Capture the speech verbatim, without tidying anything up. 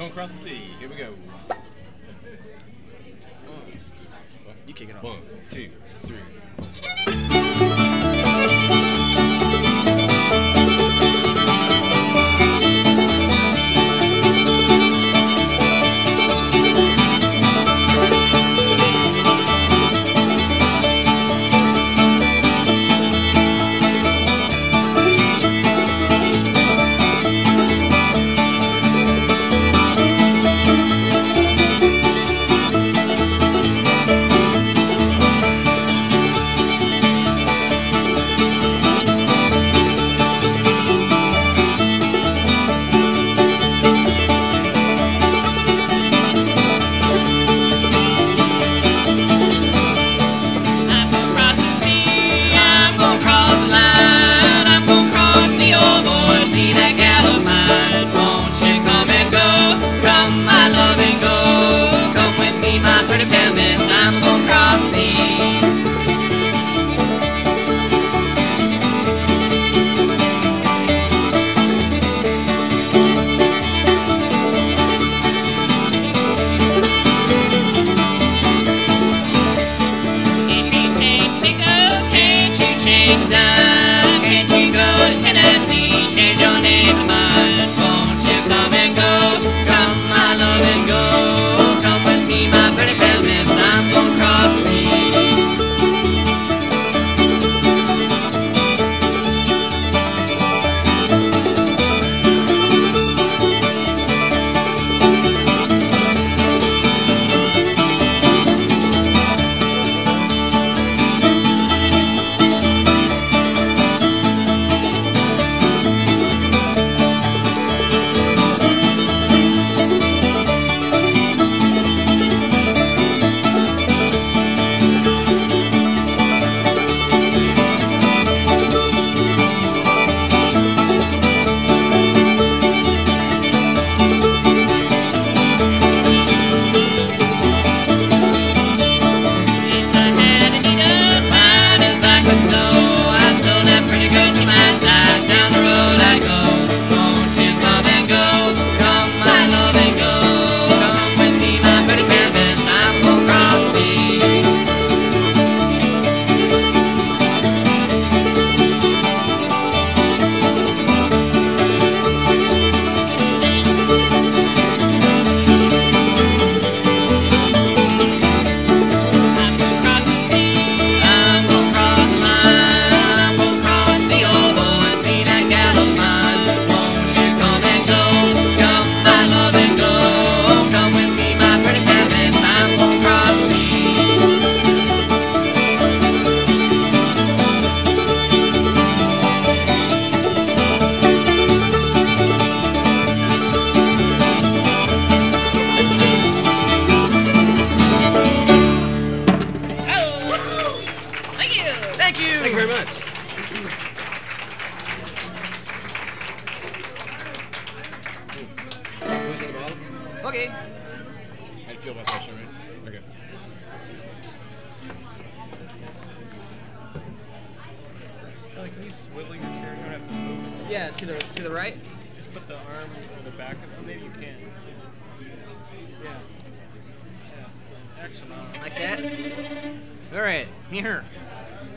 Going across the sea. Here we go. You kick it off. One, two, three. Thank you. Thank you very much. Push at the bottom. Okay. How do you feel about that, right? Okay. Kelly, can you swivel your chair? You don't have to move. Yeah, to the to the right. Just put the arm on the back of it. Maybe you can. Yeah. Yeah. Action on. Like that. All right. Here.